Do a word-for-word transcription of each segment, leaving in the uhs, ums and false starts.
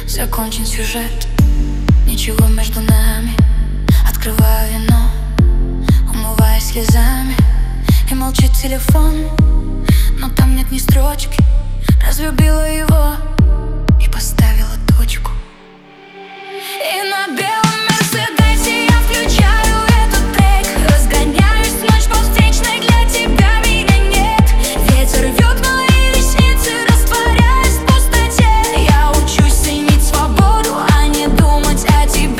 Закончен сюжет, ничего между нами. Открываю вино, умываясь слезами, и молчит телефон, но там нет ни строчки. Разлюбила его и поставила точку. И на белом мерседесе я включаю этот трек. Разгоняюсь ночь по встречной, для тебя меня нет. Ветер рвет мои ресницы, растворяясь в пустоте. Я учусь ценить свободу, а не думать о тебе.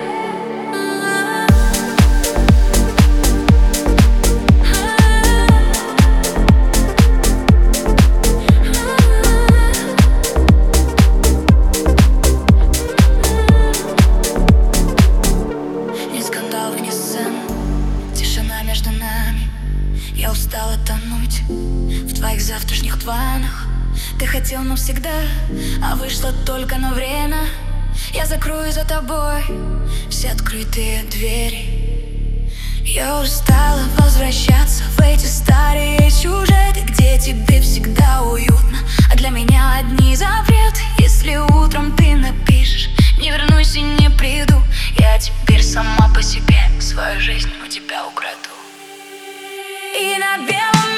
Тишина между нами. Я устала тонуть в твоих завтрашних планах. Ты хотел навсегда, а вышло только на время. Я закрою за тобой все открытые двери. Я устала возвращаться в эти старые сюжеты, где тебе всегда уютно, а для меня одни запреты. Если утром ты напишешь: не вернусь и не приду, я теперь сама по себе свою жизнь у тебя украду. И на белом